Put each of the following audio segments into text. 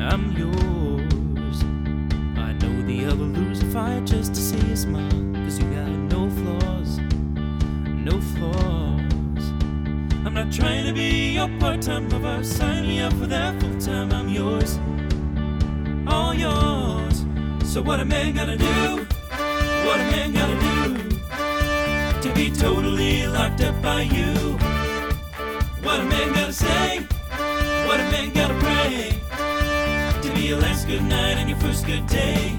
I'm yours. I know the other lose a fight just to see you smile, 'cause you got no flaws, no flaws. I'm not trying to be your part-time lover. Sign me up for that full-time. I'm yours, all yours. So what a man gotta do, what a man gotta do to be totally locked up by you? What a man gotta say, what a man gotta pray to be your last good night and your first good day.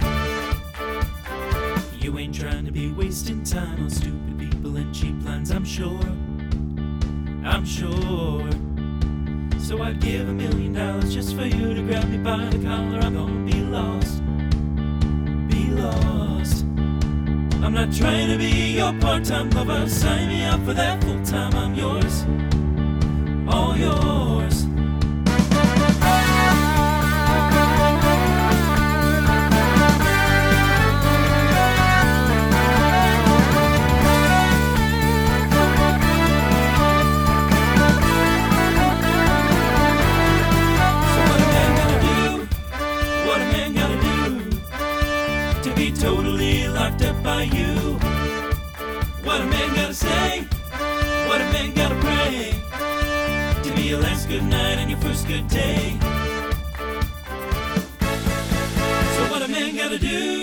You ain't trying to be wasting time on stupid people and cheap lines, I'm sure, I'm sure. So I'd give $1 million just for you to grab me by the collar. I'm gonna be lost, be lost. I'm not trying to be your part-time lover. Sign me up for that full-time. I'm yours, all yours. Totally locked up by you. What a man gotta say, what a man gotta pray to be your last good night and your first good day. So what a man gotta do.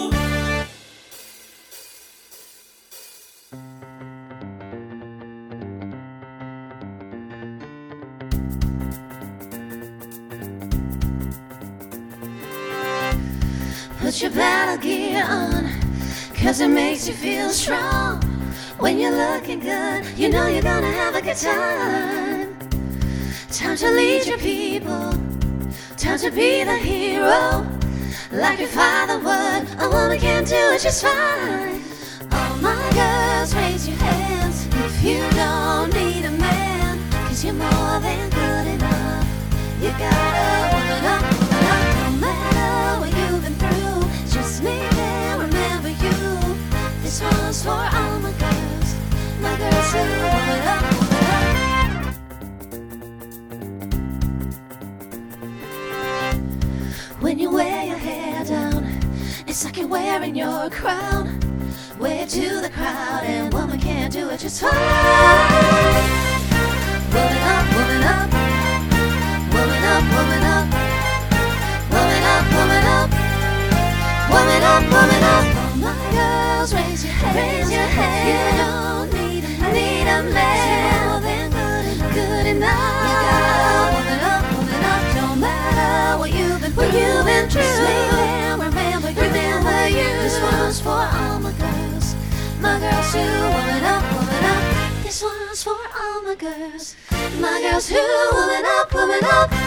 Put your battle gear on, 'cause it makes you feel strong. When you're looking good, you know you're gonna have a good time. Time to lead your people, time to be the hero, like your father would. A woman can do it just fine. All my girls, raise your hands if you don't need a man, 'cause you're more than good enough. You gotta woman up, no matter what you've been through. Just make them remember you. This one's for all my girls who woman up, woman up. When you wear your hair down, it's like you're wearing your crown. Wave to the crowd and woman can't do it just fine. Woman up, woman up, woman up, woman up, woman up, woman up. Woman up, woman up. All my girls, raise your hands. Raise your hands. You don't need a man. More than good enough. You gotta woman up. Don't matter what you've been through. Just make them remember you. This one's for all my girls who woman up, woman up. This one's for all my girls who woman up, woman up.